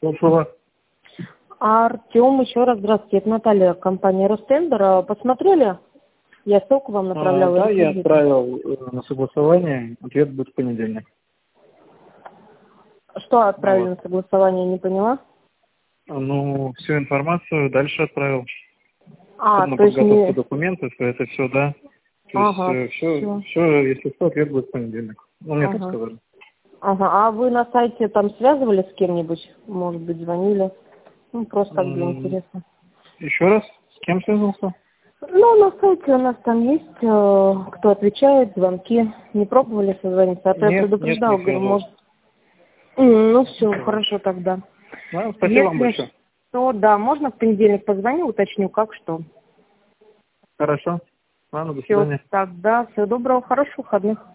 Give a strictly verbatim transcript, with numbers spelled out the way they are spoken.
Слушаю вас. Артем, еще раз здравствуйте. Это Наталья, компания Ростендер. Посмотрели? Я ссылку вам А, направляла. да, я реквизиты. отправил э, на согласование. Ответ будет в понедельник. Что отправили Вот. на согласование, не поняла? Ну, всю информацию дальше отправил. А, На то есть подготовку не... документов, это все, да. То Ага, есть все, все. все, если что, ответ будет в понедельник. Ну, мне так Ага. сказали. Ага. А вы на сайте там связывались с кем-нибудь? Может быть, звонили? Ну, просто так для М, интереса. Еще раз, с кем связался? Ну, на сайте у нас там есть, э, кто отвечает, звонки. Не пробовали созвониться? А то я Нет, нет, не предупреждала, говорю, связывался. может... М, Ну, все, Вот. хорошо тогда. Да, спасибо вам Если большое. что, да, можно в понедельник позвоню, уточню, как что. Хорошо. Ладно, до Все, свидания. тогда всего доброго, хороших выходных.